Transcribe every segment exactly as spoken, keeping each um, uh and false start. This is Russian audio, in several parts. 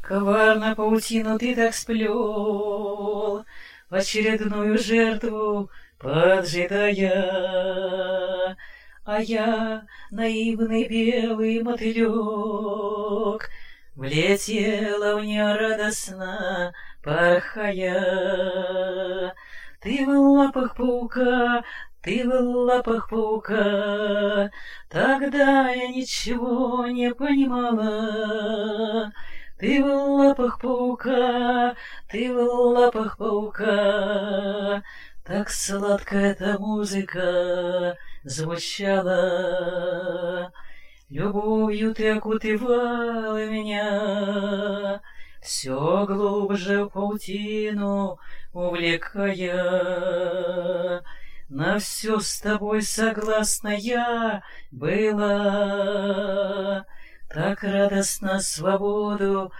Коварно паутину ты так сплел, очередную жертву поджидая. А я, наивный белый мотылек, влетела в нее радостно, порхая. Ты в лапах паука, ты в лапах паука, тогда я ничего не понимала. Ты в лапах паука, ты в лапах паука, так сладко эта музыка звучала. Любовью ты окутывала меня, все глубже в паутину увлекая. На все с тобой согласна я была, так радостно свободу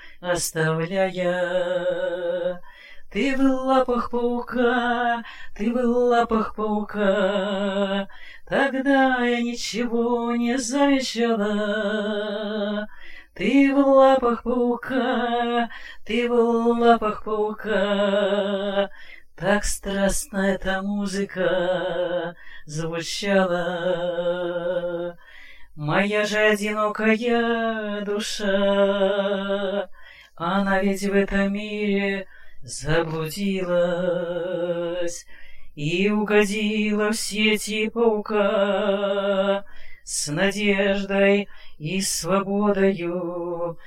оставляя. Ты в лапах паука, ты в лапах паука, тогда я ничего не замечала. Ты в лапах паука, ты в лапах паука, так страстно эта музыка звучала. Моя же одинокая душа, она ведь в этом мире заблудилась и угодила в сети паука, с надеждой и свободою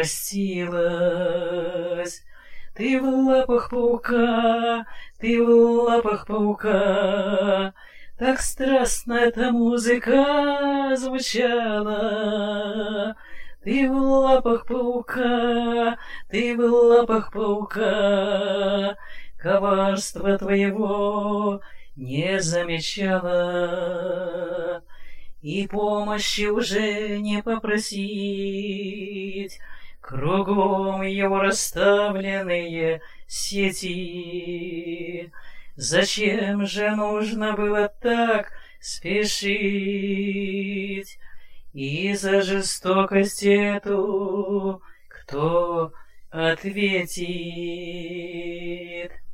простилась. Ты в лапах паука, ты в лапах паука, так страстно эта музыка звучала. Ты в лапах паука, ты в лапах паука, коварства твоего не замечала. И помощи уже не попросить, кругом его расставленные сети. Зачем же нужно было так спешить? И за жестокость эту кто ответит?